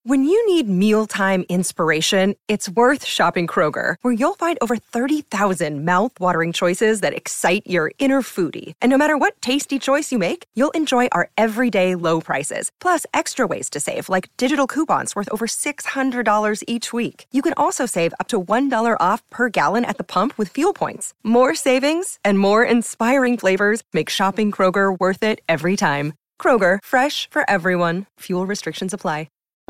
When you need mealtime inspiration, it's worth shopping Kroger, where you'll find over 30,000 mouth-watering choices that excite your inner foodie. And no matter what tasty choice you make, you'll enjoy our everyday low prices, plus extra ways to save, like digital coupons worth over $600 each week. You can also save up to $1 off per gallon at the pump with fuel points. More savings and more inspiring flavors make shopping Kroger worth it every time. Kroger, fresh for everyone. Fuel restrictions apply.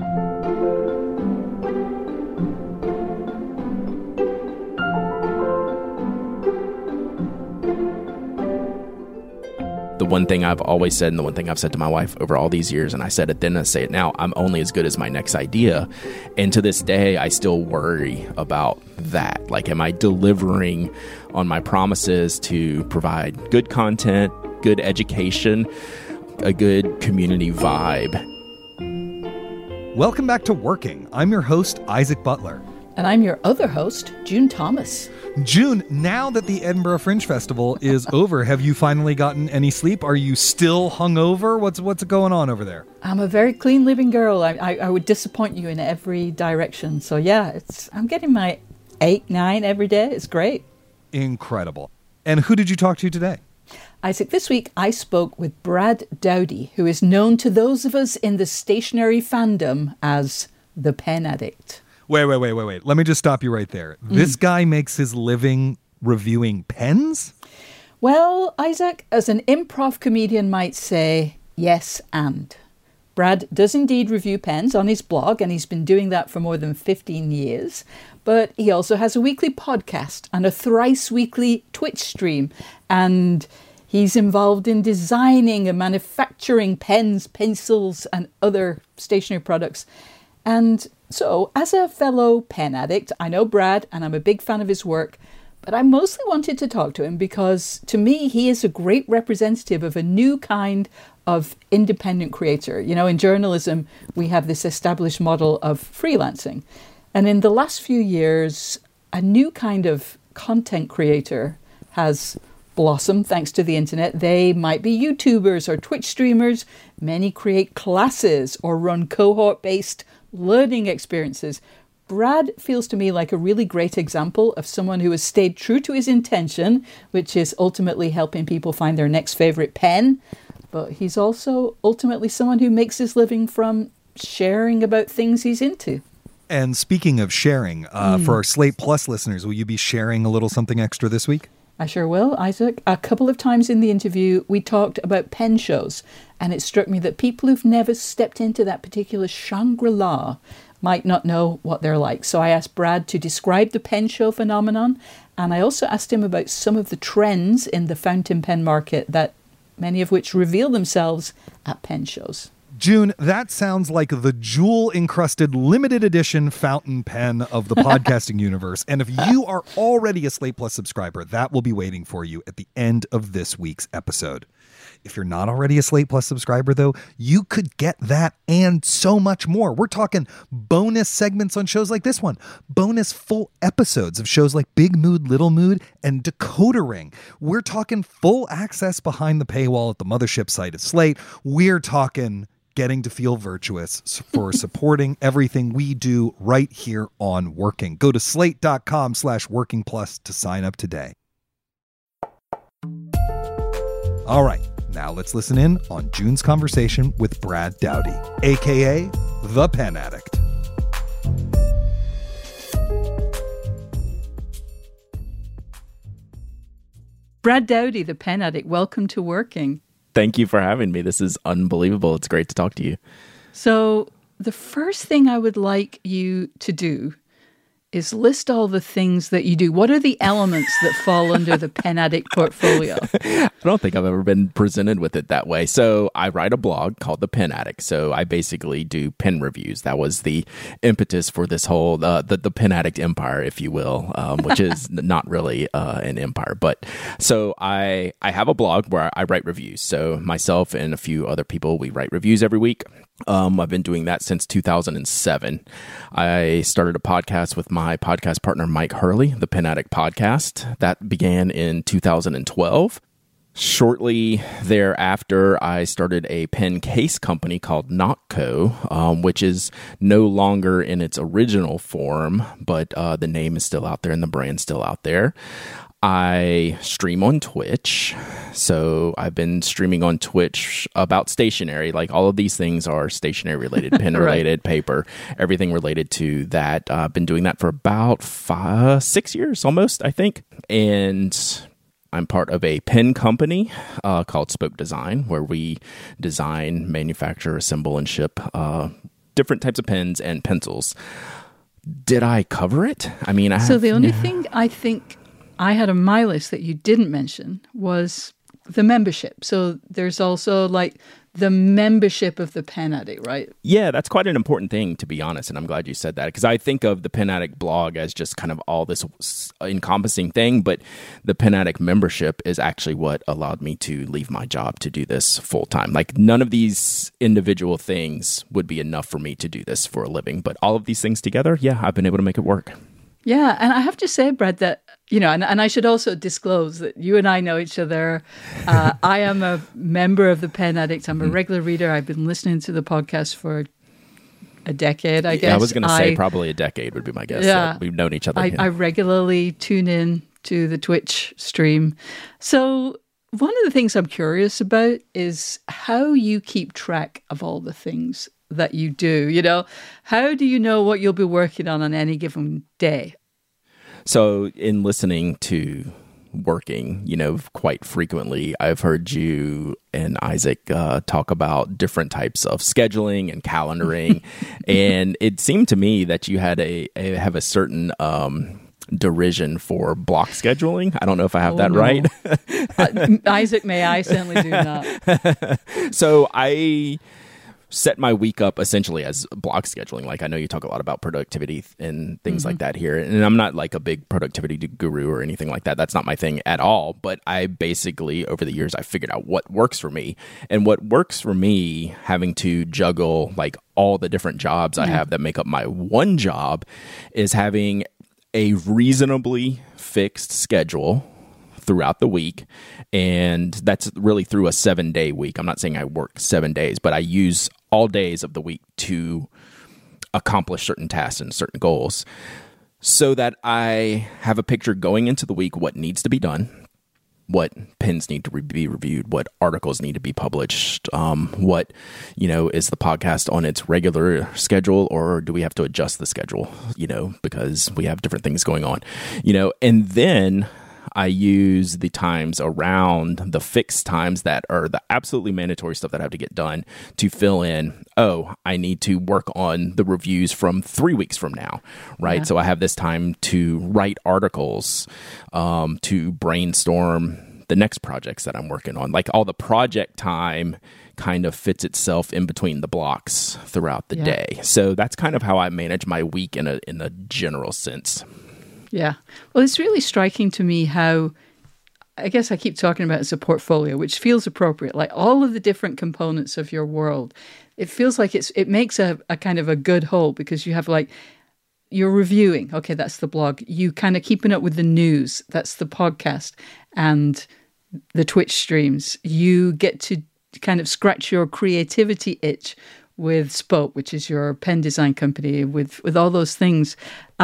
The one thing I've always said, and the one thing I've said to my wife over all these years, and I said it then, I say it now, I'm only as good as my next idea. And to this day, I still worry about that. Like, am I delivering on my promises to provide good content, good education, a good community vibe? Welcome back to Working. I'm your host, Isaac Butler. And I'm your other host, June Thomas. June, now that the Edinburgh Fringe Festival is over, have you finally gotten any sleep? Are you still hungover? What's going on over there? I'm a very clean living girl. I would disappoint you in every direction. So yeah, I'm getting my 8, 9 every day. It's great. Incredible. And who did you talk to today? Isaac, this week I spoke with Brad Dowdy, who is known to those of us in the stationery fandom as the Pen Addict. Wait. Let me just stop you right there. This guy makes his living reviewing pens? Well, Isaac, as an improv comedian might say, yes and. Brad does indeed review pens on his blog, and he's been doing that for more than 15 years. But he also has a weekly podcast and a thrice-weekly Twitch stream. And he's involved in designing and manufacturing pens, pencils, and other stationery products. And so, as a fellow pen addict, I know Brad and I'm a big fan of his work, but I mostly wanted to talk to him because, to me, he is a great representative of a new kind of independent creator. You know, in journalism, we have this established model of freelancing. And in the last few years, a new kind of content creator has blossomed thanks to the internet. They might be YouTubers or Twitch streamers. Many create classes or run cohort-based learning experiences. Brad feels to me like a really great example of someone who has stayed true to his intention, which is ultimately helping people find their next favorite pen. But he's also ultimately someone who makes his living from sharing about things he's into. And speaking of sharing, for our Slate Plus listeners, will you be sharing a little something extra this week? I sure will, Isaac. A couple of times in the interview, we talked about pen shows, and it struck me that people who've never stepped into that particular Shangri-La might not know what they're like. So I asked Brad to describe the pen show phenomenon, and I also asked him about some of the trends in the fountain pen market, that many of which reveal themselves at pen shows. June, that sounds like the jewel-encrusted limited edition fountain pen of the podcasting universe. And if you are already a Slate Plus subscriber, that will be waiting for you at the end of this week's episode. If you're not already a Slate Plus subscriber, though, you could get that and so much more. We're talking bonus segments on shows like this one, bonus full episodes of shows like Big Mood, Little Mood, and Decoder Ring. We're talking full access behind the paywall at the mothership site of Slate. We're talking getting to feel virtuous for supporting everything we do right here on Working. Go to slate.com/working plus to sign up today. All right, now let's listen in on June's conversation with Brad Dowdy, aka the Pen Addict. Brad Dowdy, the Pen Addict, welcome to Working. Thank you for having me. This is unbelievable. It's great to talk to you. So the first thing I would like you to do is list all the things that you do. What are the elements that fall under the Pen Addict portfolio? I don't think I've ever been presented with it that way. So I write a blog called The Pen Addict. So I basically do pen reviews. That was the impetus for this whole, the Pen Addict empire, if you will, which is not really an empire. But so I have a blog where I write reviews. So myself and a few other people, we write reviews every week. I've been doing that since 2007. I started a podcast with my podcast partner, Mike Hurley, the Pen Addict Podcast. That began in 2012. Shortly thereafter, I started a pen case company called Notco, which is no longer in its original form, but the name is still out there and the brand's still out there. I stream on Twitch, so I've been streaming on Twitch about stationery. Like all of these things are stationery related, pen related, right. Paper, everything related to that. I've been doing that for about 6 years almost, I think. And I'm part of a pen company called Spoke Design, where we design, manufacture, assemble, and ship different types of pens and pencils. Did I cover it? I mean, the only thing I think I had on my list that you didn't mention was the membership. So there's also like the membership of the Pen Addict, right? Yeah, that's quite an important thing, to be honest. And I'm glad you said that, because I think of the Pen Addict blog as just kind of all this encompassing thing. But the Pen Addict membership is actually what allowed me to leave my job to do this full time. Like none of these individual things would be enough for me to do this for a living. But all of these things together, yeah, I've been able to make it work. Yeah, and I have to say, Brad, that, you know, and I should also disclose that you and I know each other. I am a member of the Pen Addict. I'm a regular reader. I've been listening to the podcast for a decade, I guess. Yeah, I was going to say probably a decade would be my guess. Yeah, we've known each other. I regularly tune in to the Twitch stream. So one of the things I'm curious about is how you keep track of all the things that you do. You know, how do you know what you'll be working on any given day? So in listening to working, you know, quite frequently, I've heard you and Isaac talk about different types of scheduling and calendaring. And it seemed to me that you had have a certain derision for block scheduling. I don't know if I have that right. Isaac, may I certainly do not. So I set my week up essentially as block scheduling. Like I know you talk a lot about productivity and things like that here. And I'm not like a big productivity guru or anything like that. That's not my thing at all. But I basically, over the years, I figured out what works for me. And what works for me, having to juggle like all the different jobs I have that make up my one job, is having a reasonably fixed schedule throughout the week. And that's really through a 7-day week. I'm not saying I work 7 days, but I use all days of the week to accomplish certain tasks and certain goals, so that I have a picture going into the week, what needs to be done, what pens need to be reviewed, what articles need to be published, what, you know, is the podcast on its regular schedule, or do we have to adjust the schedule, you know, because we have different things going on, you know. And then I use the times around the fixed times that are the absolutely mandatory stuff that I have to get done to fill in, oh, I need to work on the reviews from 3 weeks from now, right? Yeah. So I have this time to write articles, to brainstorm the next projects that I'm working on. Like all the project time kind of fits itself in between the blocks throughout the day. So that's kind of how I manage my week in a general sense. Yeah. Well, it's really striking to me how, I guess I keep talking about it as a portfolio, which feels appropriate. Like all of the different components of your world, it feels like it makes a kind of a good whole, because you have like, you're reviewing. Okay, that's the blog. You kind of keeping up with the news. That's the podcast and the Twitch streams. You get to kind of scratch your creativity itch with Spoke, which is your pen design company, with all those things.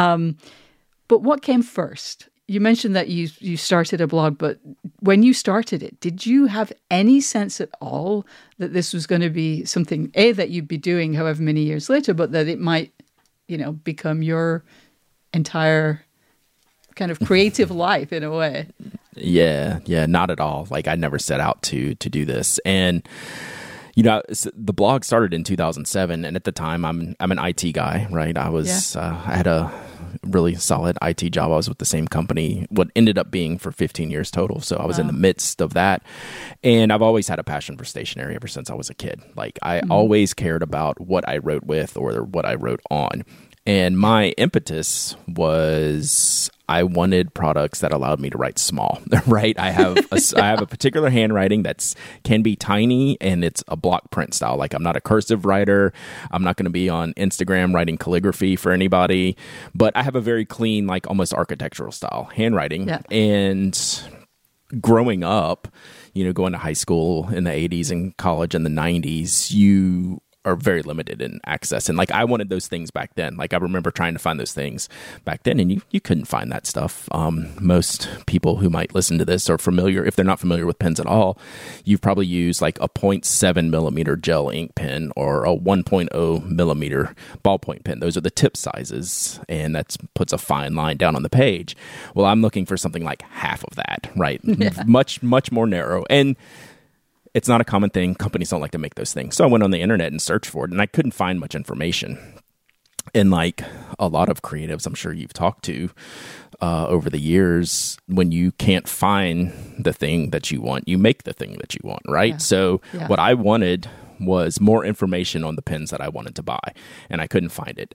But what came first? You mentioned that you started a blog, but when you started it, did you have any sense at all that this was going to be something, that you'd be doing however many years later, but that it might, you know, become your entire kind of creative life in a way? Yeah, not at all. Like I never set out to do this. And you know, the blog started in 2007, and at the time, I'm an IT guy, right? I had a really solid IT job. I was with the same company, what ended up being for 15 years total. So I was in the midst of that, and I've always had a passion for stationery ever since I was a kid. Like I always cared about what I wrote with or what I wrote on. And my impetus was I wanted products that allowed me to write small, right? I have a particular handwriting that's can be tiny, and it's a block print style. Like I'm not a cursive writer. I'm not going to be on Instagram writing calligraphy for anybody, but I have a very clean, like almost architectural style handwriting. Yeah. And growing up, going to high school in the 80s and college in the 90s, you are very limited in access. And like, I wanted those things back then. Like, I remember trying to find those things back then, and you couldn't find that stuff. Most people who might listen to this are familiar, if they're not familiar with pens at all, you've probably used like a 0.7 millimeter gel ink pen or a 1.0 millimeter ballpoint pen. Those are the tip sizes, and that puts a fine line down on the page. Well, I'm looking for something like half of that, right? Yeah. Much more narrow. And it's not a common thing. Companies don't like to make those things. So I went on the internet and searched for it, and I couldn't find much information. And like a lot of creatives I'm sure you've talked to over the years, when you can't find the thing that you want, you make the thing that you want, right? Yeah. So what I wanted was more information on the pens that I wanted to buy, and I couldn't find it.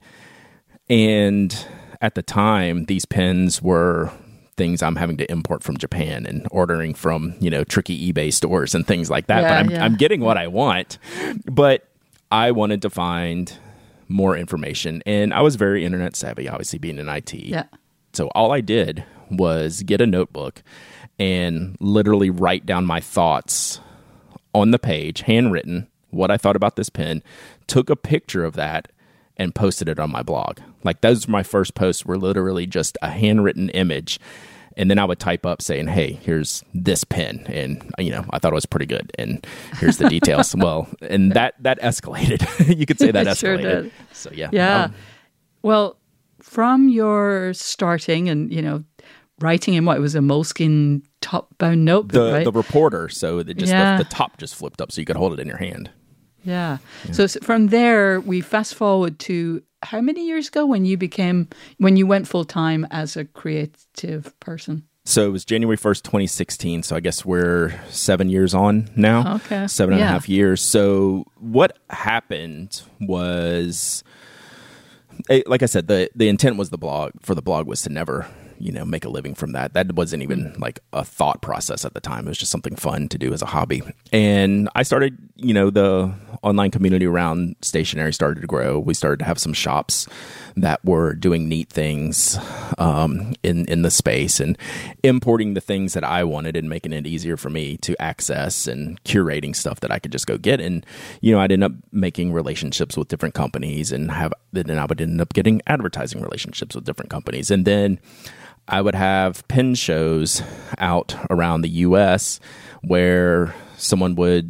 And at the time, these pens were things I'm having to import from Japan and ordering from, tricky eBay stores and things like that. Yeah, but I'm getting what I want. But I wanted to find more information. And I was very internet savvy, obviously being in IT. Yeah. So all I did was get a notebook and literally write down my thoughts on the page, handwritten, what I thought about this pen, took a picture of that, and posted it on my blog. Like, those were my first posts, were literally just a handwritten image. And then I would type up saying, hey, here's this pen. And, I thought it was pretty good. And here's the details. Well, and that escalated. You could say that escalated. Sure did. So, yeah. Yeah. Well, from your starting and, writing in what was a Moleskine top-bound notebook, right? The reporter. So the top just flipped up so you could hold it in your hand. Yeah. So from there, we fast forward to how many years ago when you went full time as a creative person? So it was January 1st, 2016. So I guess we're 7 years on now. Okay. 7.5 years. So what happened was, like I said, the intent was the blog was to never, make a living from that. That wasn't even like a thought process at the time. It was just something fun to do as a hobby. And I started, the online community around stationery started to grow. We started to have some shops that were doing neat things in the space and importing the things that I wanted and making it easier for me to access and curating stuff that I could just go get. And, I'd end up making relationships with different companies and then I would end up getting advertising relationships with different companies. And then I would have pen shows out around the U.S. where someone would,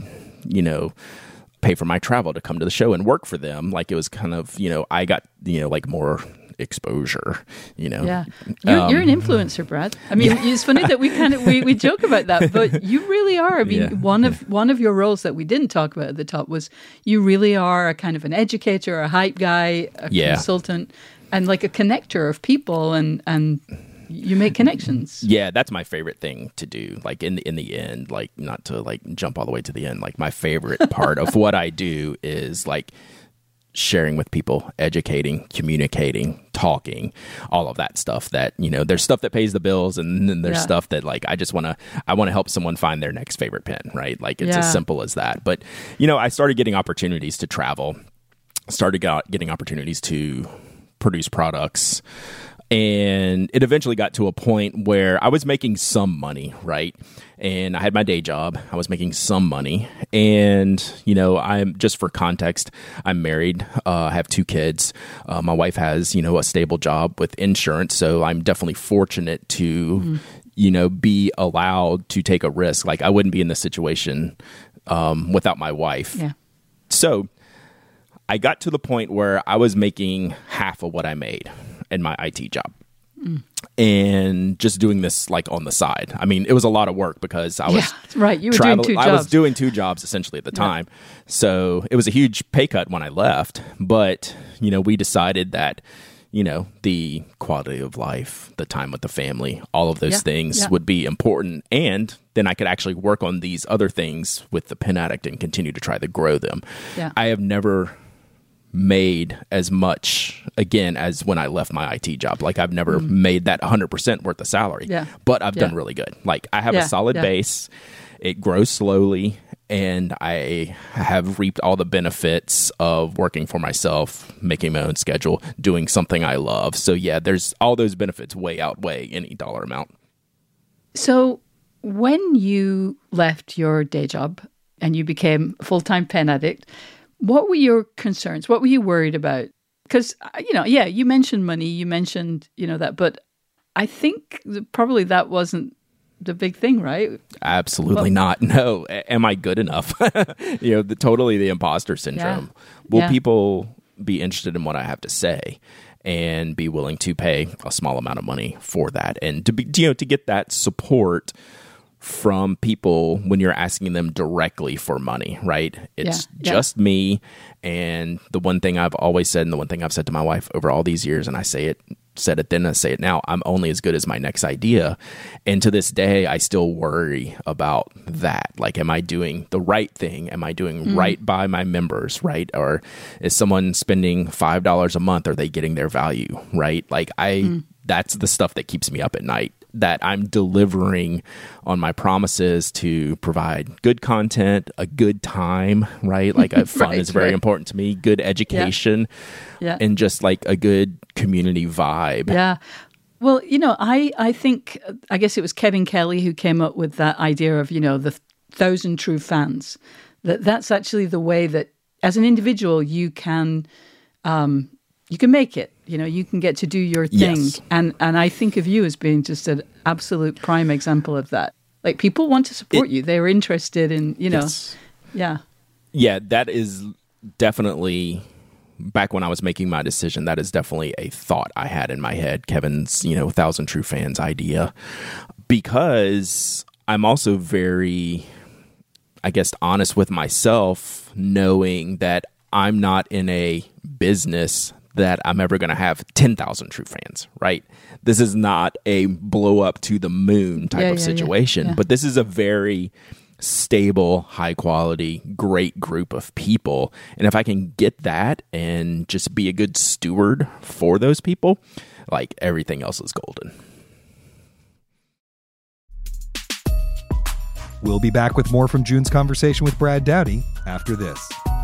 pay for my travel to come to the show and work for them. Like, it was kind of, I got, like more exposure, Yeah. You're an influencer, Brad. I mean, it's funny that we joke about that, but you really are. I mean, one of your roles that we didn't talk about at the top was you really are a kind of an educator, a hype guy, a consultant, and like a connector of people and you make connections. Yeah, that's my favorite thing to do. Like in the end, like not to like jump all the way to the end. Like my favorite part of what I do is like sharing with people, educating, communicating, talking, all of that stuff that, there's stuff that pays the bills and then there's stuff that like, I want to help someone find their next favorite pen, right? Like it's as simple as that. But, I started getting opportunities to travel, getting opportunities to produce products. And it eventually got to a point where I was making some money, right? And I had my day job. I was making some money. And, I'm just for context, I'm married. I have 2 kids. My wife has, a stable job with insurance. So I'm definitely fortunate to, be allowed to take a risk. Like I wouldn't be in this situation without my wife. Yeah. So I got to the point where I was making half of what I made in my IT job and just doing this like on the side. I mean, it was a lot of work because I was right. You were doing 2 jobs. I was doing 2 jobs essentially at the time. So it was a huge pay cut when I left, but we decided that, the quality of life, the time with the family, all of those things would be important. And then I could actually work on these other things with the Pen Addict and continue to try to grow them. Yeah. I have never made as much again as when I left my IT job. Like I've never made that 100% worth of salary, but I've done really good. Like I have a solid base. It grows slowly and I have reaped all the benefits of working for myself, making my own schedule, doing something I love. So there's all those benefits way outweigh any dollar amount. So when you left your day job and you became a full-time pen addict, what were your concerns? What were you worried about? Because, you mentioned money, you mentioned, that, but I think probably that wasn't the big thing, right? Absolutely not. No. Am I good enough? Totally the imposter syndrome. Will people be interested in what I have to say and be willing to pay a small amount of money for that? And to be, to get that support from people when you're asking them directly for money, right? It's just me. And the one thing I've always said, and the one thing I've said to my wife over all these years, and I said it then, I say it now, I'm only as good as my next idea. And to this day, I still worry about that. Like, am I doing the right thing? Am I doing right by my members, right? Or is someone spending $5 a month? Are they getting their value, right? Like, that's the stuff that keeps me up at night, that I'm delivering on my promises to provide good content, a good time, right? Like fun is very important to me, good education, and just like a good community vibe. Yeah. Well, I think, I guess it was Kevin Kelly who came up with that idea of, the 1,000 true fans. That's actually the way that as an individual you can make it. You can get to do your thing. Yes. And I think of you as being just an absolute prime example of that. Like, people want to support you. They're interested in, Yes. Yeah. Yeah, that is definitely, back when I was making my decision, that is definitely a thought I had in my head, Kevin's, 1,000 true fans idea. Because I'm also very, I guess, honest with myself, knowing that I'm not in a business that I'm ever going to have 10,000 true fans, right? This is not a blow up to the moon type of situation, but this is a very stable, high quality, great group of people. And if I can get that and just be a good steward for those people, like, everything else is golden. We'll be back with more from June's conversation with Brad Dowdy after this.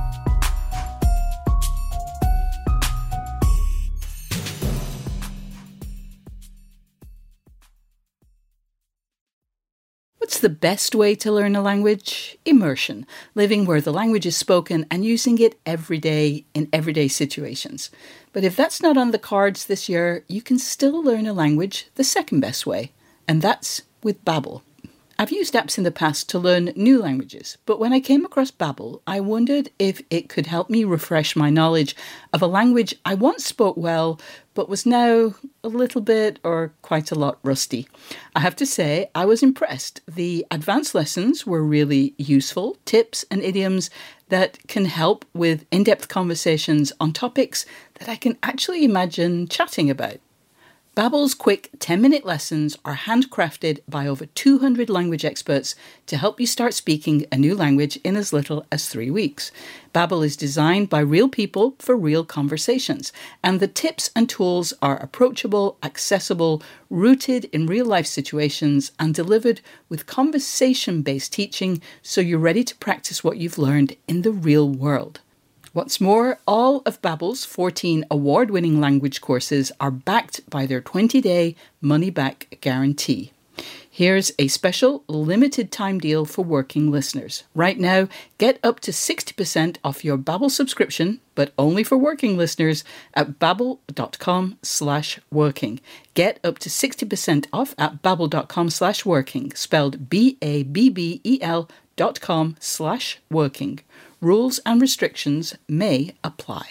What's the best way to learn a language? Immersion, living where the language is spoken and using it every day in everyday situations. But if that's not on the cards this year, you can still learn a language the second best way, and that's with Babbel. I've used apps in the past to learn new languages, but when I came across Babbel, I wondered if it could help me refresh my knowledge of a language I once spoke well, but was now a little bit or quite a lot rusty. I have to say, I was impressed. The advanced lessons were really useful, tips and idioms that can help with in-depth conversations on topics that I can actually imagine chatting about. Babbel's quick 10-minute lessons are handcrafted by over 200 language experts to help you start speaking a new language in as little as 3 weeks. Babbel is designed by real people for real conversations, and the tips and tools are approachable, accessible, rooted in real-life situations, and delivered with conversation-based teaching so you're ready to practice what you've learned in the real world. What's more, all of Babbel's 14 award-winning language courses are backed by their 20-day money-back guarantee. Here's a special limited-time deal for working listeners. Right now, get up to 60% off your Babbel subscription, but only for working listeners, at babbel.com/working. Get up to 60% off at babbel.com/working, spelled BABBEL.com/working. Rules and restrictions may apply.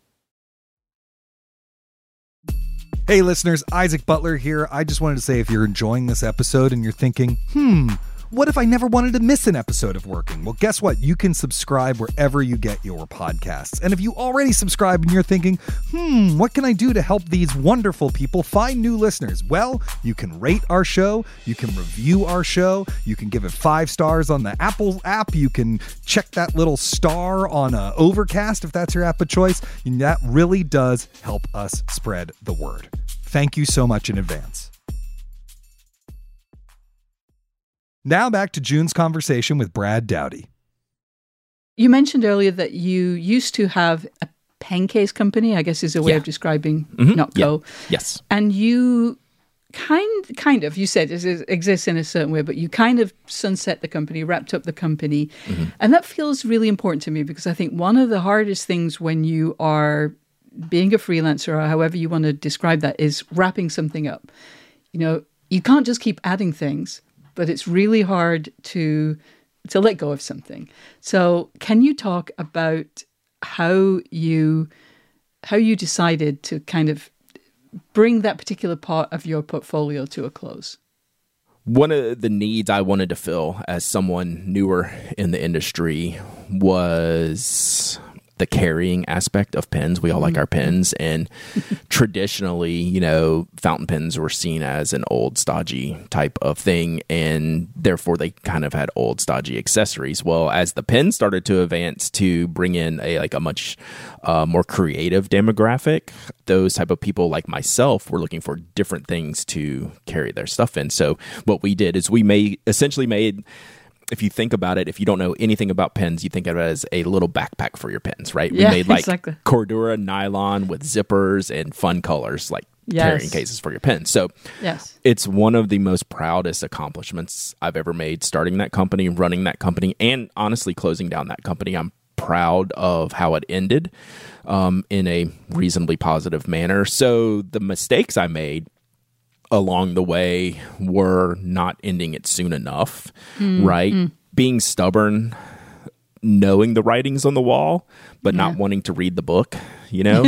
Hey listeners, Isaac Butler here. I just wanted to say, if you're enjoying this episode and you're thinking, what if I never wanted to miss an episode of Working? Well, guess what? You can subscribe wherever you get your podcasts. And if you already subscribe and you're thinking, what can I do to help these wonderful people find new listeners? Well, you can rate our show. You can review our show. You can give it 5 stars on the Apple app. You can check that little star on Overcast if that's your app of choice. And that really does help us spread the word. Thank you so much in advance. Now back to June's conversation with Brad Dowdy. You mentioned earlier that you used to have a pen case company, I guess is a way of describing Notco. Yes. And you kind of, you said it exists in a certain way, but you kind of sunset the company, wrapped up the company. And that feels really important to me, because I think one of the hardest things when you are being a freelancer, or however you want to describe that, is wrapping something up. You know, you can't just keep adding things, but it's really hard to let go of something. So can you talk about how you decided to kind of bring that particular part of your portfolio to a close? One of the needs I wanted to fill as someone newer in the industry was the carrying aspect of pens. We all like our pens, and traditionally, you know, fountain pens were seen as an old, stodgy type of thing, and therefore they kind of had old, stodgy accessories. Well, as the pen started to advance to bring in a much more creative demographic, those type of people like myself were looking for different things to carry their stuff in. So what we did is we essentially made, if you think about it, if you don't know anything about pens, you think of it as a little backpack for your pens, right? We made like exactly. Cordura nylon with zippers and fun colors, like carrying cases for your pens. So it's one of the most proudest accomplishments I've ever made, starting that company, running that company, and honestly closing down that company. I'm proud of how it ended in a reasonably positive manner. So the mistakes I made along the way were not ending it soon enough, right? Being stubborn, knowing the writings on the wall, but not wanting to read the book, you know?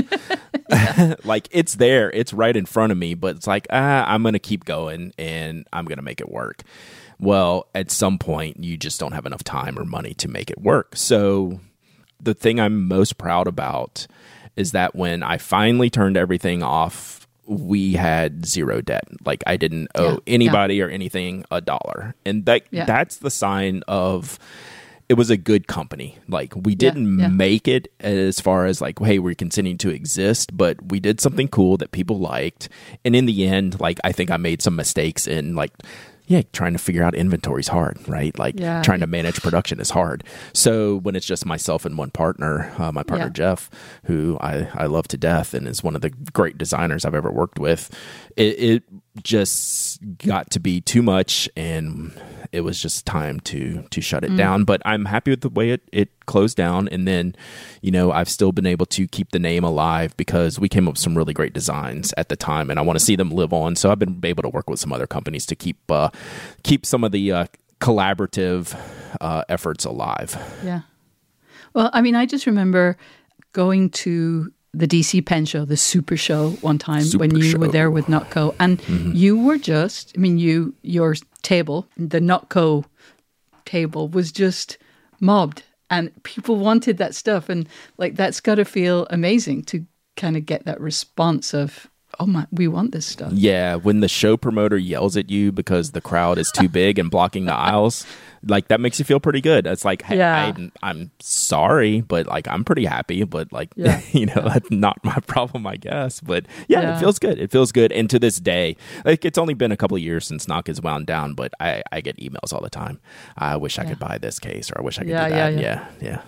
Like, it's there, it's right in front of me, but it's like, I'm going to keep going and I'm going to make it work. Well, at some point, you just don't have enough time or money to make it work. So the thing I'm most proud about is that when I finally turned everything off, we had zero debt. Like, I didn't owe anybody or anything $1. And that's the sign of it was a good company. Like, we didn't make it as far as like, hey, we're continuing to exist, but we did something cool that people liked. And in the end, like, I think I made some mistakes in like, trying to figure out inventory is hard, right? Like trying to manage production is hard. So when it's just myself and one partner, my partner Jeff, who I love to death and is one of the great designers I've ever worked with, it just got to be too much, and it was just time to shut it down. But I'm happy with the way it closed down. And then, you know, I've still been able to keep the name alive because we came up with some really great designs at the time, and I want to see them live on. So I've been able to work with some other companies to keep some of the collaborative efforts alive. Yeah. Well, I mean, I just remember going to the DC Pen Show, the Super Show, one time when you were there with Notco, and you were just, I mean, your table, the Notco table, was just mobbed, and people wanted that stuff, and like, that's got to feel amazing to kind of get that response of, oh my, we want this stuff. Yeah, when the show promoter yells at you because the crowd is too big and blocking the aisles, like, that makes you feel pretty good. It's like, hey, I'm sorry, but like, I'm pretty happy, but like, you know, that's not my problem, I guess. But it feels good. It feels good. And to this day, like, it's only been a couple of years since Knock is wound down, but I get emails all the time. I wish I could buy this case, or I wish I could do that.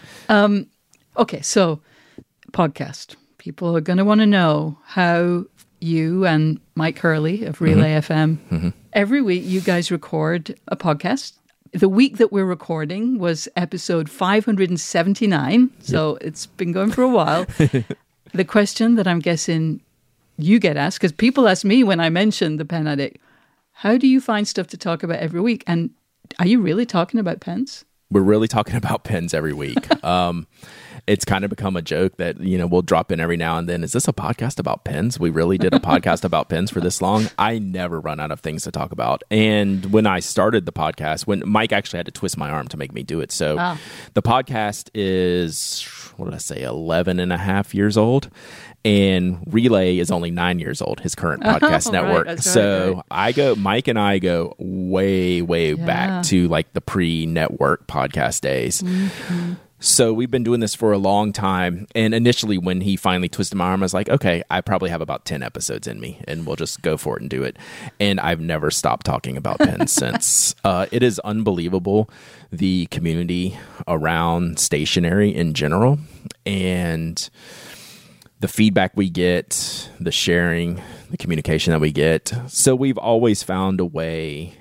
Okay, so podcast. People are going to want to know how you and Mike Hurley of Relay FM, every week you guys record a podcast. The week that we're recording was episode 579, so it's been going for a while. The question that I'm guessing you get asked, because people ask me when I mention the Pen Addict, how do you find stuff to talk about every week? And are you really talking about pens? We're really talking about pens every week. It's kind of become a joke that, you know, we'll drop in every now and then. Is this a podcast about pens? We really did a podcast about pens for this long? I never run out of things to talk about. And when I started the podcast, when Mike actually had to twist my arm to make me do it. So the podcast is, what did I say, 11 and a half years old. And Relay is only 9 years old, his current podcast network. Right, so Mike and I go way, way back to like the pre-network podcast days. So we've been doing this for a long time. And initially, when he finally twisted my arm, I was like, okay, I probably have about 10 episodes in me, and we'll just go for it and do it. And I've never stopped talking about pens since. It is unbelievable, the community around stationery in general. And the feedback we get, the sharing, the communication that we get. So we've always found a way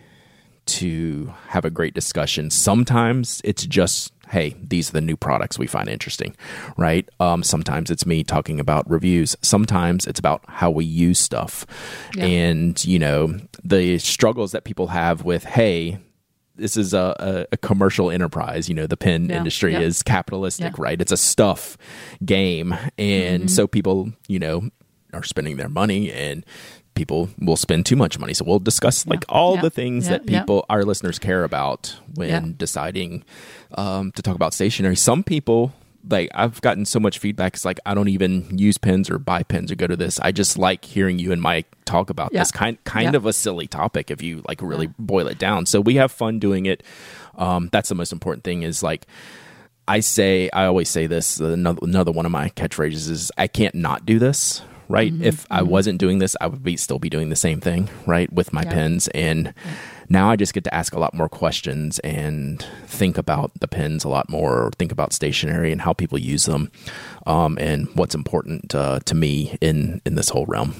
to have a great discussion. Sometimes it's just, hey, these are the new products we find interesting, right? Sometimes it's me talking about reviews. Sometimes it's about how we use stuff. Yeah. And, you know, the struggles that people have with, hey, this is a commercial enterprise. You know, the pen industry is capitalistic, right? It's a stuff game. And so people, you know, are spending their money, and people will spend too much money. So we'll discuss like all the things that people, our listeners, care about when deciding to talk about stationery. Some people, like, I've gotten so much feedback. It's like, I don't even use pens or buy pens or go to this. I just like hearing you and Mike talk about this kind of a silly topic if you like really boil it down. So we have fun doing it. That's the most important thing is like, I always say this, another one of my catchphrases is, I can't not do this. Right. If I wasn't doing this, I would still be doing the same thing, right, with my pens. And now I just get to ask a lot more questions and think about the pens a lot more, or think about stationery and how people use them, and what's important to me in this whole realm.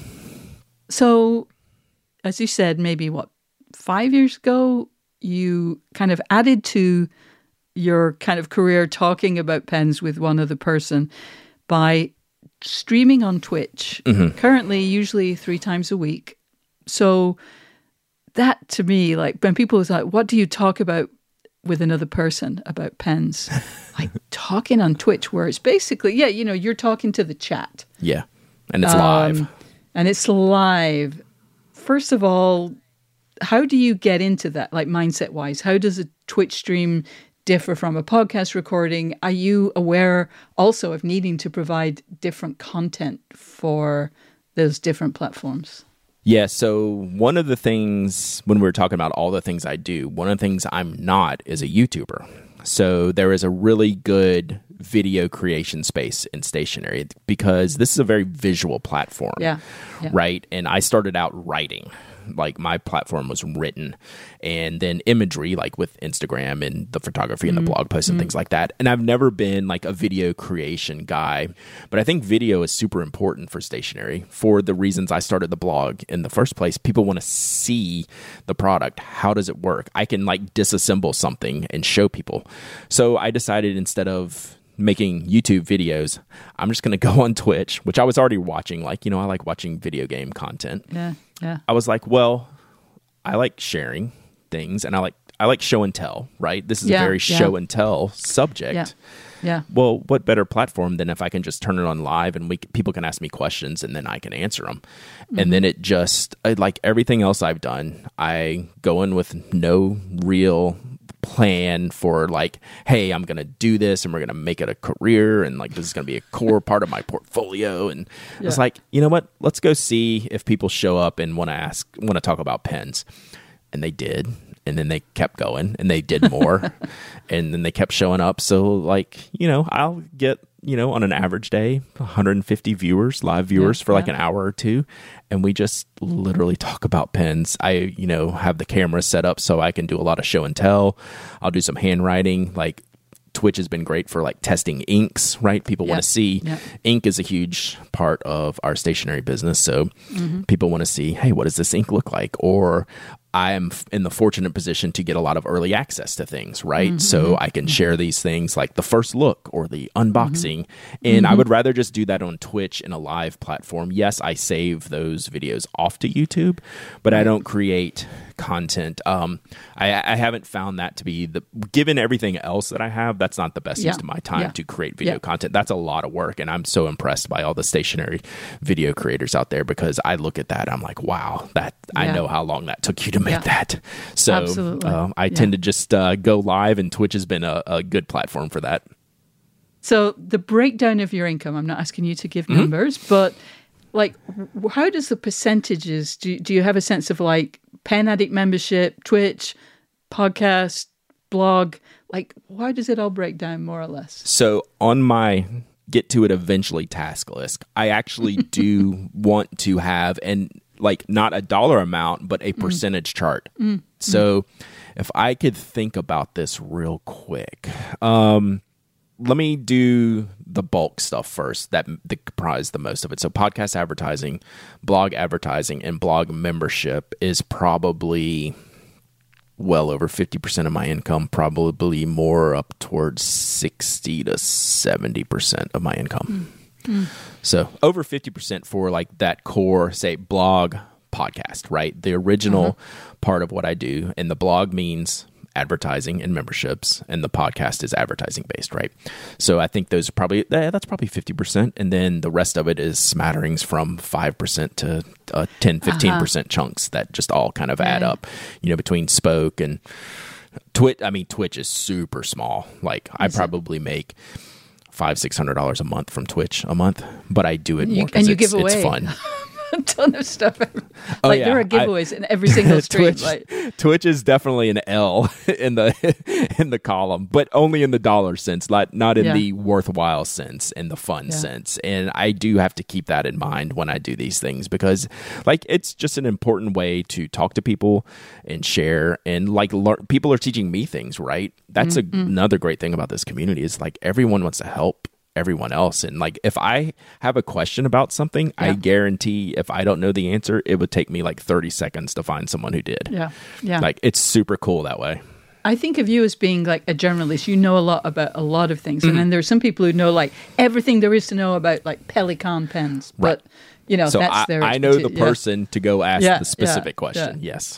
So, as you said, maybe 5 years ago, you kind of added to your kind of career talking about pens with one other person by streaming on Twitch, currently usually 3 times a week. So that to me, like when people was like, what do you talk about with another person about pens? Like talking on Twitch, where it's basically, you know, you're talking to the chat. Yeah. And it's live. And it's live. First of all, how do you get into that, like mindset wise? How does a Twitch stream differ from a podcast recording? Are you aware also of needing to provide different content for those different platforms? Yeah, so one of the things, when we were talking about all the things I do, one of the things I'm not is a YouTuber. So there is a really good video creation space in stationery because this is a very visual platform, right? And I started out writing. Like my platform was written, and then imagery, like with Instagram and the photography and the blog posts and things like that. And I've never been like a video creation guy, but I think video is super important for stationery for the reasons I started the blog in the first place. People want to see the product. How does it work? I can like disassemble something and show people. So I decided instead of making YouTube videos, I'm just going to go on Twitch, which I was already watching. Like, you know, I like watching video game content. Yeah. I was like, well, I like sharing things, and I like show and tell, right? This is a very show and tell subject. Yeah. Well, what better platform than if I can just turn it on live and people can ask me questions and then I can answer them. And then it just, like everything else I've done, I go in with no real plan for like, hey, I'm going to do this and we're going to make it a career and like this is going to be a core part of my portfolio. And it's like, you know what? Let's go see if people show up and want to talk about pens. And they did. And then they kept going and they did more. And then they kept showing up. So like, you know, I'll get, you know, on an average day, 150 viewers, live viewers for like an hour or two. And we just literally talk about pens. I, you know, have the camera set up so I can do a lot of show and tell. I'll do some handwriting. Like Twitch has been great for like testing inks, right? People want to see. Ink is a huge part of our stationery business. So people want to see, hey, what does this ink look like? Or I am in the fortunate position to get a lot of early access to things, right? So I can share these things like the first look or the unboxing. And I would rather just do that on Twitch in a live platform. Yes, I save those videos off to YouTube, but I don't create content. I haven't found that to be given everything else that I have, that's not the best use of my time to create video content. That's a lot of work. And I'm so impressed by all the stationary video creators out there because I look at that, I'm like, wow, I know how long that took you to make that. So I tend to just go live, and Twitch has been a good platform for that. So the breakdown of your income, I'm not asking you to give numbers, but like, how does the percentages, do you have a sense of like Pen Addict membership, Twitch, podcast, blog, like how does it all break down more or less? So on my get to it eventually task list, I actually do want to have, and like not a dollar amount, but a percentage chart. So if I could think about this real quick, let me do the bulk stuff first that comprise the most of it. So podcast advertising, blog advertising, and blog membership is probably well over 50% of my income, probably more up towards 60 to 70% of my income. So over 50% for like that core, say, blog podcast, right? The original part of what I do. And the blog means advertising and memberships, and the podcast is advertising based, right? So I think those are that's probably 50%. And then the rest of it is smatterings from 5% to 10, 15% chunks that just all kind of add up, between Spoke and Twitch. I mean, Twitch is super small. Like I probably make $500-$600 a month from Twitch a month, but I do it more because it's fun. A ton of stuff. There are giveaways in every single stream. Twitch is definitely an L in the column, but only in the dollar sense, not in the worthwhile sense and the fun sense. And I do have to keep that in mind when I do these things, because it's just an important way to talk to people and share, and people are teaching me things, right? That's another great thing about this community is everyone wants to help everyone else. And if I have a question about something, I guarantee if I don't know the answer, it would take me 30 seconds to find someone who did. Yeah. It's super cool that way. I think of you as being a journalist. You know a lot about a lot of things. And then there's some people who know everything there is to know about Pelican pens. But, so that's their I know the person to go ask the specific question. Yeah. Yes.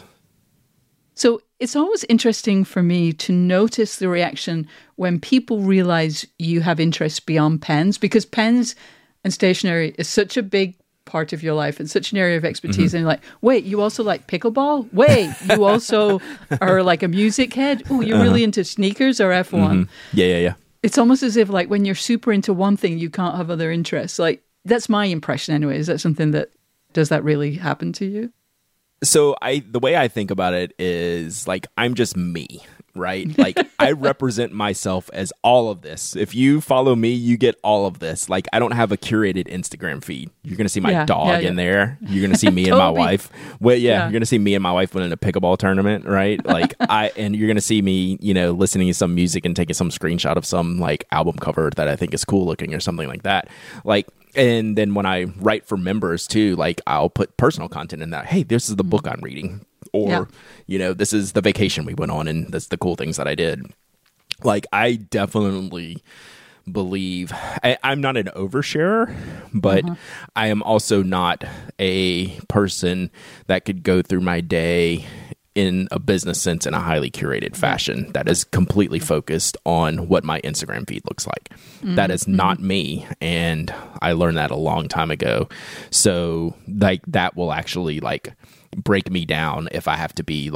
So it's always interesting for me to notice the reaction when people realize you have interests beyond pens, because pens and stationery is such a big part of your life and such an area of expertise. And you're wait, you also like pickleball? Wait, you also are a music head? Oh, you're really into sneakers or F1? Yeah. It's almost as if when you're super into one thing, you can't have other interests. That's my impression anyway. Is that something does that really happen to you? So the way I think about it is I'm just me, right? I represent myself as all of this. If you follow me, you get all of this. I don't have a curated Instagram feed. You're going to see my dog in there. You're going to see me and my wife. Well, you're going to see me and my wife winning a pickleball tournament, right? And you're going to see me, listening to some music and taking some screenshot of some album cover that I think is cool looking or something like that. And then when I write for members too, I'll put personal content in that. Hey, this is the book I'm reading. Or, this is the vacation we went on and that's the cool things that I did. I definitely believe I'm not an oversharer, but I am also not a person that could go through my day in a business sense in a highly curated fashion that is completely focused on what my Instagram feed looks like. That is not me. And I learned that a long time ago. So that will actually break me down if I have to be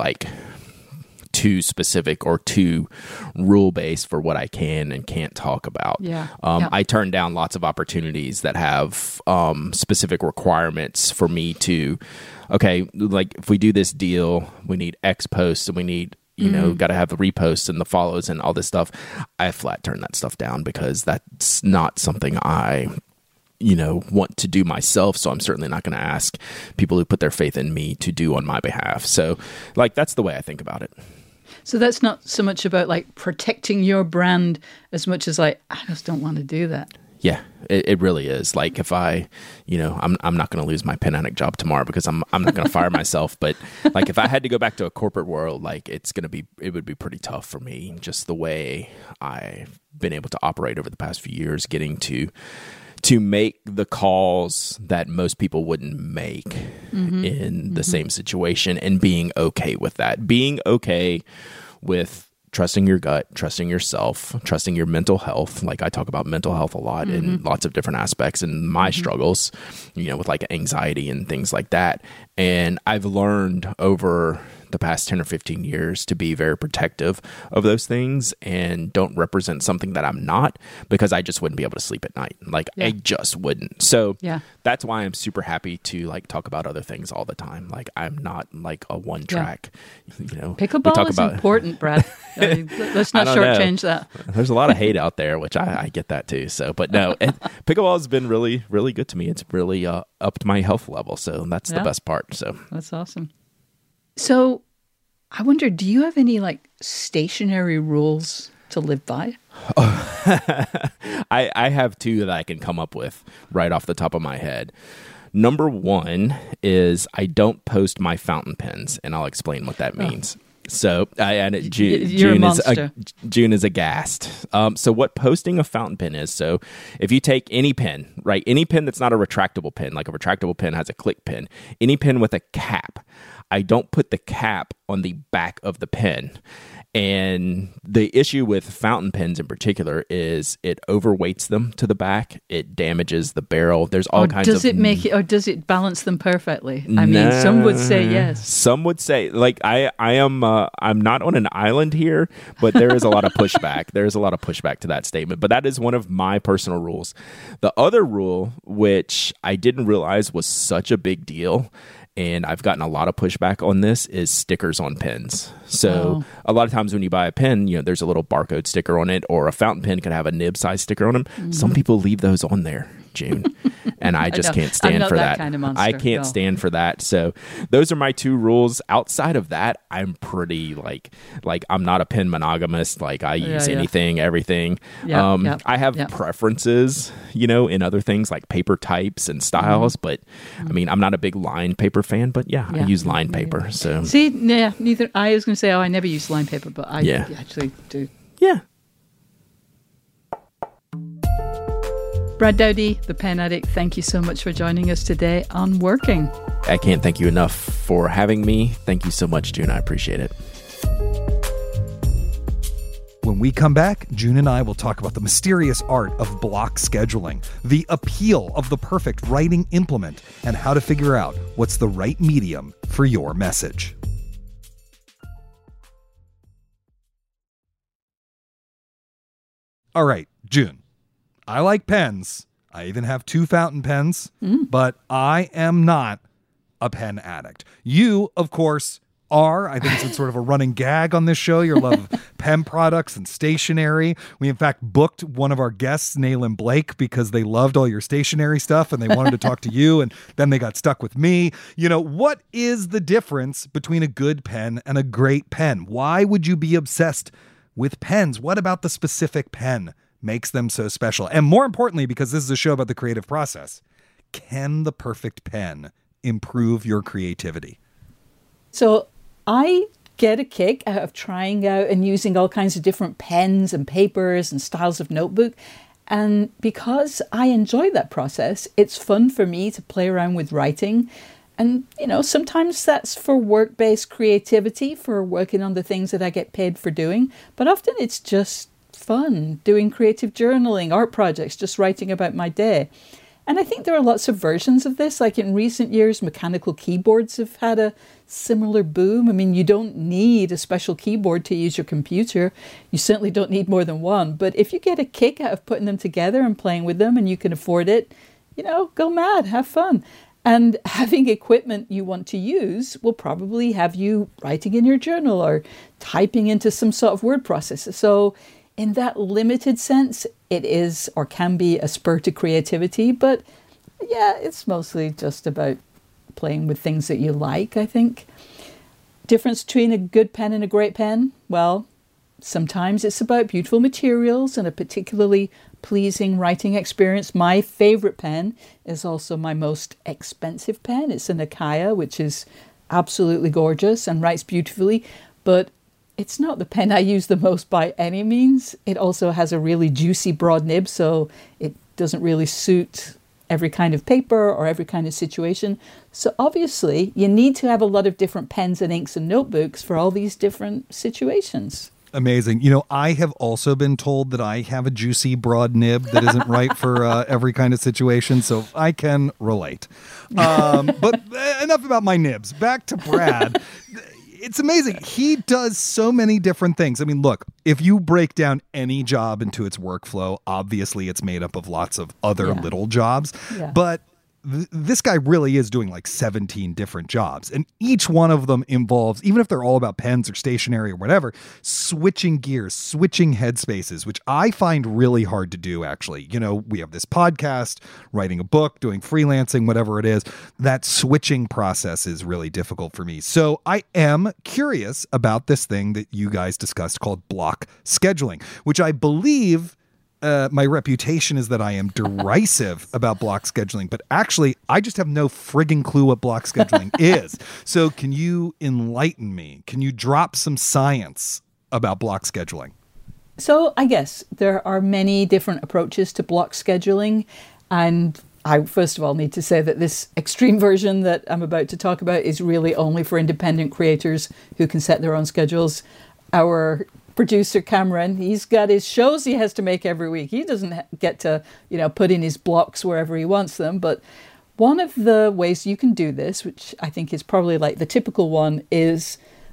too specific or too rule-based for what I can and can't talk about. I turn down lots of opportunities that have specific requirements for me to, if we do this deal, we need X posts and we need, got to have the reposts and the follows and all this stuff. I flat turn that stuff down because that's not something I want to do myself. So I'm certainly not going to ask people who put their faith in me to do on my behalf. So that's the way I think about it. So that's not so much about protecting your brand as much as I just don't want to do that. Yeah, it really is. If I, I'm not going to lose my pen addict job tomorrow because I'm not going to fire myself. But if I had to go back to a corporate world, it would be pretty tough for me. Just the way I've been able to operate over the past few years, getting to make the calls that most people wouldn't make in the same situation, and being okay with that, being okay with trusting your gut, trusting yourself, trusting your mental health. I talk about mental health a lot in lots of different aspects and my struggles, with anxiety and things like that. And I've learned over the past 10 or 15 years to be very protective of those things and don't represent something that I'm not, because I just wouldn't be able to sleep at night. I just wouldn't. So that's why I'm super happy to talk about other things all the time. I'm not a one track, Pickleball is important, Brad. Let's not shortchange that. There's a lot of hate out there, which I get that too. So, but no, pickleball has been really, really good to me. It's really upped my health level. So that's the best part. So that's awesome. So I wonder, do you have any stationary rules to live by? I have two that I can come up with right off the top of my head. Number one is I don't post my fountain pens, and I'll explain what that means. So, June is aghast. So what posting a fountain pen is, so if you take any pen, right, any pen that's not a retractable pen, like a retractable pen has a click pen, any pen with a cap, I don't put the cap on the back of the pen. And the issue with fountain pens in particular is it overweights them to the back. It damages the barrel. There's all kinds of... Does it balance them perfectly? I mean, some would say yes. Some would say, like, I'm not on an island here, but there is a lot of pushback. There's a lot of pushback to that statement. But that is one of my personal rules. The other rule, which I didn't realize was such a big deal, and I've gotten a lot of pushback on this, is stickers on pens. So a lot of times when you buy a pen, there's a little barcode sticker on it, or a fountain pen could have a nib size sticker on them. Mm-hmm. Some people leave those on there, June, and I just can't stand for that. Kind of monster, I can't stand for that. So those are my two rules. Outside of that, I'm pretty like I'm not a pen monogamist. Like I use anything, everything. I have preferences, in other things like paper types and styles, but I mean, I'm not a big lined paper fan, but I use lined paper. So see, neither. I was going to say, I never use lined paper, but I actually do. Yeah. Brad Dowdy, the Pen Addict, thank you so much for joining us today on Working. I can't thank you enough for having me. Thank you so much, June. I appreciate it. When we come back, June and I will talk about the mysterious art of block scheduling, the appeal of the perfect writing implement, and how to figure out what's the right medium for your message. All right, June. I like pens. I even have 2 fountain pens, but I am not a pen addict. You, of course, are. I think it's sort of a running gag on this show, your love of pen products and stationery. We, in fact, booked one of our guests, Nayland Blake, because they loved all your stationery stuff and they wanted to talk to you, and then they got stuck with me. What is the difference between a good pen and a great pen? Why would you be obsessed with pens? What about the specific pen makes them so special? And more importantly, because this is a show about the creative process, can the perfect pen improve your creativity? So I get a kick out of trying out and using all kinds of different pens and papers and styles of notebook. And because I enjoy that process, it's fun for me to play around with writing. And, sometimes that's for work-based creativity, for working on the things that I get paid for doing. But often it's just fun doing creative journaling, art projects, just writing about my day. And I think there are lots of versions of this. Like in recent years, mechanical keyboards have had a similar boom. I mean, you don't need a special keyboard to use your computer. You certainly don't need more than one. But if you get a kick out of putting them together and playing with them and you can afford it, go mad, have fun. And having equipment you want to use will probably have you writing in your journal or typing into some sort of word processor. So in that limited sense, it is or can be a spur to creativity. But it's mostly just about playing with things that you like, I think. Difference between a good pen and a great pen? Well, sometimes it's about beautiful materials and a particularly pleasing writing experience. My favorite pen is also my most expensive pen. It's an Acaia, which is absolutely gorgeous and writes beautifully, but it's not the pen I use the most by any means. It also has a really juicy broad nib, so it doesn't really suit every kind of paper or every kind of situation. So obviously you need to have a lot of different pens and inks and notebooks for all these different situations. Amazing. I have also been told that I have a juicy broad nib that isn't right for every kind of situation, so I can relate. But enough about my nibs. Back to Brad. It's amazing. He does so many different things. I mean, look, if you break down any job into its workflow, obviously it's made up of lots of other little jobs. Yeah. But this guy really is doing like 17 different jobs, and each one of them involves, even if they're all about pens or stationery or whatever, switching gears, switching headspaces, which I find really hard to do, actually. We have this podcast, writing a book, doing freelancing, whatever it is. That switching process is really difficult for me. So I am curious about this thing that you guys discussed called block scheduling, which I believe my reputation is that I am derisive about block scheduling, but actually I just have no frigging clue what block scheduling is. So can you enlighten me? Can you drop some science about block scheduling? So I guess there are many different approaches to block scheduling. And I, first of all, need to say that this extreme version that I'm about to talk about is really only for independent creators who can set their own schedules. Our producer, Cameron, he's got his shows he has to make every week. He doesn't get to, put in his blocks wherever he wants them. But one of the ways you can do this, which I think is probably like the typical one, is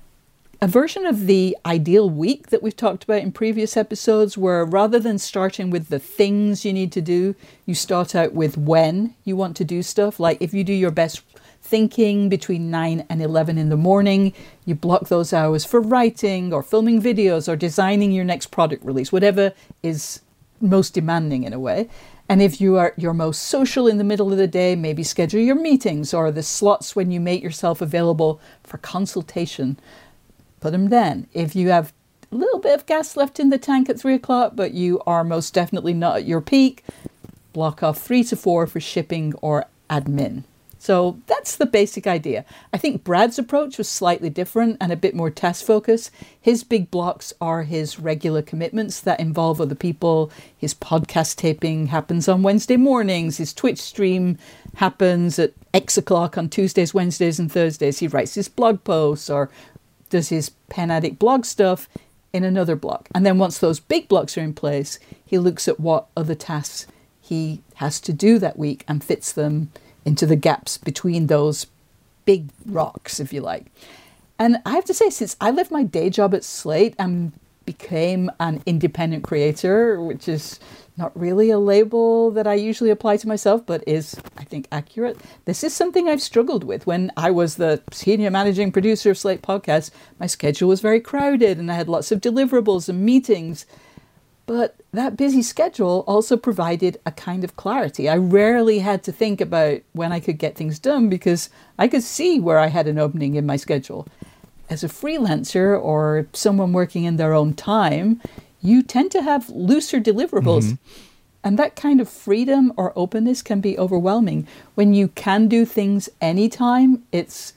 a version of the ideal week that we've talked about in previous episodes, where rather than starting with the things you need to do, you start out with when you want to do stuff. Like if you do your best thinking between 9 and 11 in the morning, you block those hours for writing or filming videos or designing your next product release, whatever is most demanding in a way. And if you are your most social in the middle of the day, maybe schedule your meetings or the slots when you make yourself available for consultation. Put them then. If you have a little bit of gas left in the tank at 3 o'clock, but you are most definitely not at your peak, block off 3 to 4 for shipping or admin. So that's the basic idea. I think Brad's approach was slightly different and a bit more task focused. His big blocks are his regular commitments that involve other people. His podcast taping happens on Wednesday mornings. His Twitch stream happens at X o'clock on Tuesdays, Wednesdays, and Thursdays. He writes his blog posts or does his Pen Addict blog stuff in another block. And then once those big blocks are in place, he looks at what other tasks he has to do that week and fits them into the gaps between those big rocks, if you like. And I have to say, since I left my day job at Slate and became an independent creator, which is not really a label that I usually apply to myself, but is, I think, accurate. This is something I've struggled with. When I was the senior managing producer of Slate Podcast, my schedule was very crowded and I had lots of deliverables and meetings. But that busy schedule also provided a kind of clarity. I rarely had to think about when I could get things done because I could see where I had an opening in my schedule. As a freelancer or someone working in their own time, you tend to have looser deliverables. Mm-hmm. And that kind of freedom or openness can be overwhelming. When you can do things anytime, it's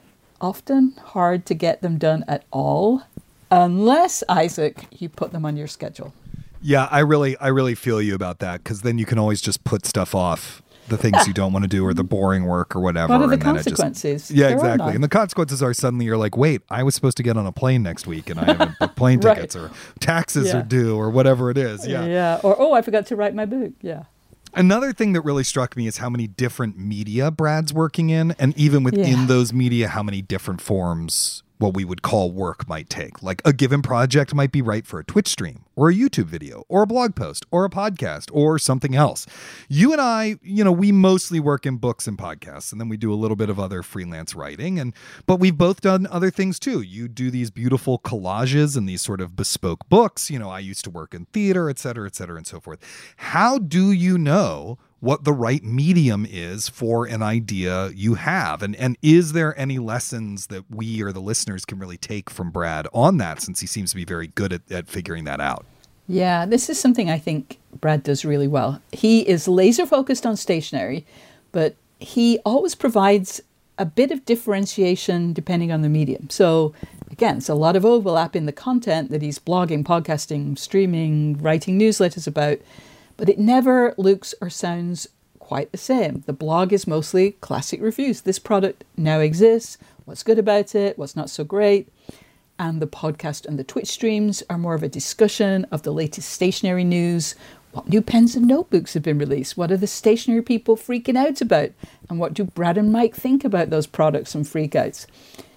often hard to get them done at all, unless, Isaac, you put them on your schedule. Yeah, I really feel you about that, because then you can always just put stuff off, the things you don't want to do or the boring work or whatever. What are the consequences? Yeah, exactly. And the consequences are suddenly you're like, wait, I was supposed to get on a plane next week and I haven't booked plane tickets or taxes are due or whatever it is. Yeah. Yeah. Or, I forgot to write my book. Yeah. Another thing that really struck me is how many different media Brad's working in, and even within those media, how many different forms what we would call work might take. Like a given project might be right for a Twitch stream or a YouTube video or a blog post or a podcast or something else. You and I, we mostly work in books and podcasts, and then we do a little bit of other freelance writing. But we've both done other things too. You do these beautiful collages and these sort of bespoke books. I used to work in theater, et cetera, and so forth. How do you know what the right medium is for an idea you have? And is there any lessons that we or the listeners can really take from Brad on that, since he seems to be very good at figuring that out? Yeah, this is something I think Brad does really well. He is laser focused on stationery, but he always provides a bit of differentiation depending on the medium. So again, it's a lot of overlap in the content that he's blogging, podcasting, streaming, writing newsletters about, but it never looks or sounds quite the same. The blog is mostly classic reviews. This product now exists. What's good about it? What's not so great? And the podcast and the Twitch streams are more of a discussion of the latest stationery news. What new pens and notebooks have been released? What are the stationery people freaking out about? And what do Brad and Mike think about those products and freakouts?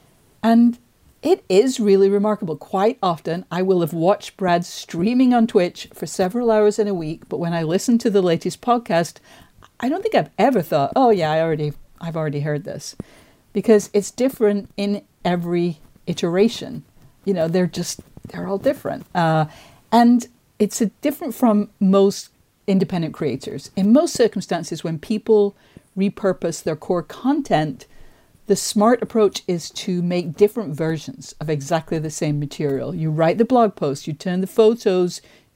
And it is really remarkable. Quite often, I will have watched Brad streaming on Twitch for several hours in a week, but when I listen to the latest podcast, I don't think I've ever thought, oh yeah, I've already heard this. Because it's different in every iteration. They're all different. And it's different from most independent creators. In most circumstances, when people repurpose their core content, the smart approach is to make different versions of exactly the same material. You write the blog post, you turn the photos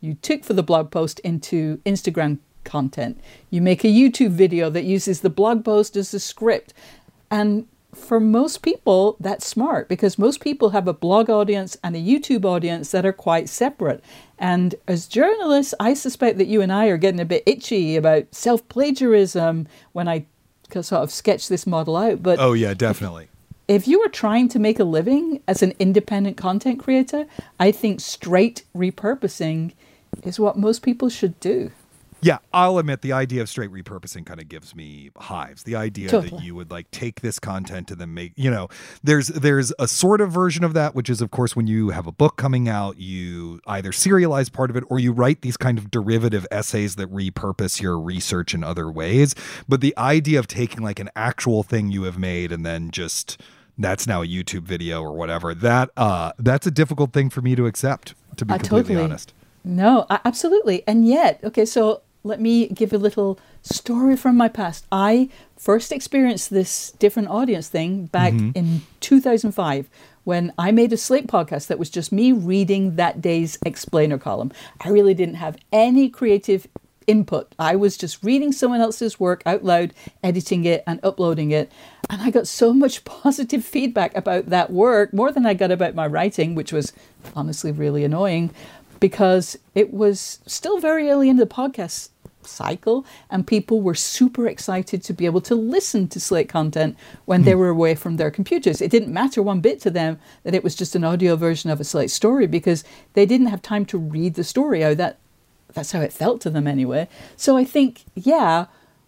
you took for the blog post into Instagram content. You make a YouTube video that uses the blog post as a script. And for most people, that's smart, because most people have a blog audience and a YouTube audience that are quite separate. And as journalists, I suspect that you and I are getting a bit itchy about self-plagiarism when I sort of sketch this model out. But oh, yeah, definitely. If you are trying to make a living as an independent content creator, I think straight repurposing is what most people should do. Yeah, I'll admit the idea of straight repurposing kind of gives me hives. The idea that you would like take this content and then make, you know, there's a sort of version of that, which is, of course, when you have a book coming out, you either serialize part of it or you write these kind of derivative essays that repurpose your research in other ways. But the idea of taking like an actual thing you have made and then just that's now a YouTube video or whatever, that's a difficult thing for me to accept, to be completely honest. No, absolutely. And yet, okay, so let me give a little story from my past. I first experienced this different audience thing back in 2005 when I made a Slate podcast that was just me reading that day's explainer column. I really didn't have any creative input. I was just reading someone else's work out loud, editing it and uploading it. And I got so much positive feedback about that work, more than I got about my writing, which was honestly really annoying, because it was still very early in the podcast cycle and people were super excited to be able to listen to Slate content when they were away from their computers. It didn't matter one bit to them that it was just an audio version of a Slate story, because they didn't have time to read the story out. That's how it felt to them anyway. So I think, I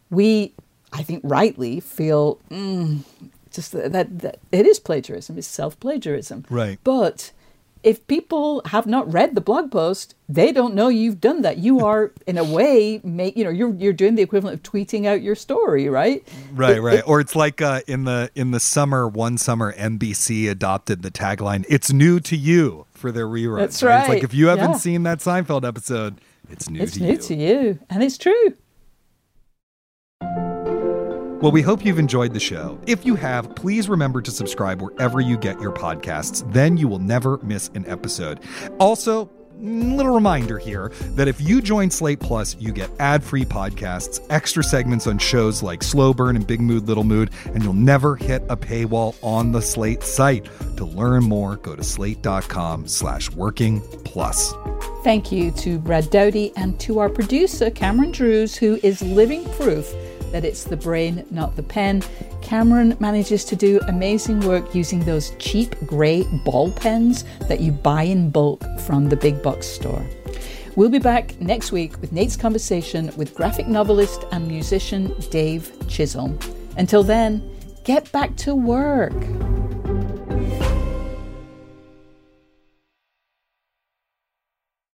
think rightly feel just that it is plagiarism, it's self-plagiarism. Right. But if people have not read the blog post, they don't know you've done that. You are, in a way, you're doing the equivalent of tweeting out your story, right? Right. Or it's like in the summer, one summer, NBC adopted the tagline, "It's new to you," for their reruns. That's right. It's like, if you haven't seen that Seinfeld episode, it's new to you. It's new to you, and it's true. Well, we hope you've enjoyed the show. If you have, please remember to subscribe wherever you get your podcasts. Then you will never miss an episode. Also, little reminder here that if you join Slate Plus, you get ad-free podcasts, extra segments on shows like Slow Burn and Big Mood, Little Mood, and you'll never hit a paywall on the Slate site. To learn more, go to slate.com/workingplus. Thank you to Brad Dowdy and to our producer, Cameron Drews, who is living proof that it's the brain, not the pen. Cameron manages to do amazing work using those cheap grey ball pens that you buy in bulk from the big box store. We'll be back next week with Nate's conversation with graphic novelist and musician Dave Chisholm. Until then, get back to work.